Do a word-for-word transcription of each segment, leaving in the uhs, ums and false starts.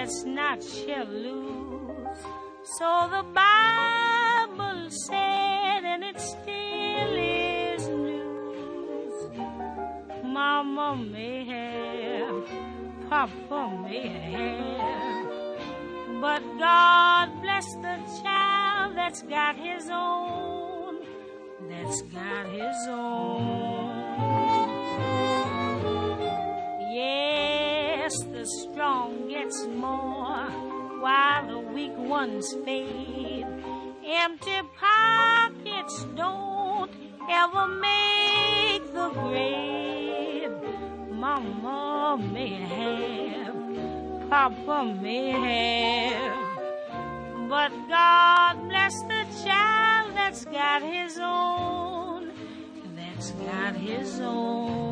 that's not shall lose. So the Bible said, and it still is news. Mama may have, Papa may have, but God bless the child that's got his own, that's got his own. Yes, the strong gets more while the weak ones fade. Empty pockets don't ever make the grade. Mama may have, Papa may have, but God bless the child that's got his own, that's got his own.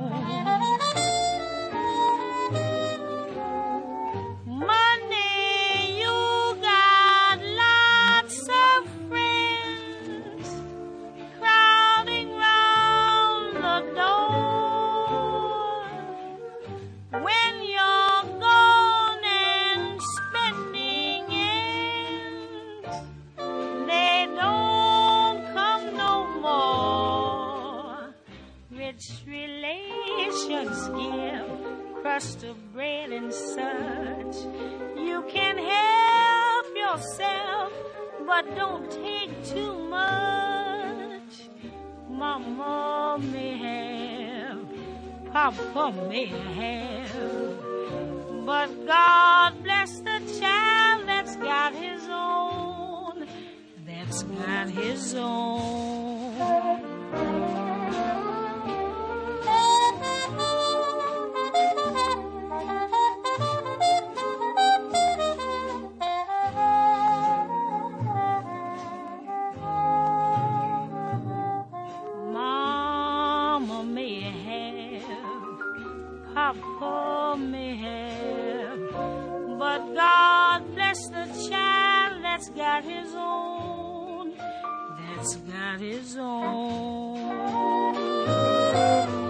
Money, you got lots of friends crowding round the door. When you're gone and spending ends, they don't come no more. Rich relations give crust of bread and such. You can help yourself, but don't take too much. Mama may have, Papa may have, but God bless the child that's got his own, that's got his own. Papa may have, but God bless the child that's got his own, that's got his own.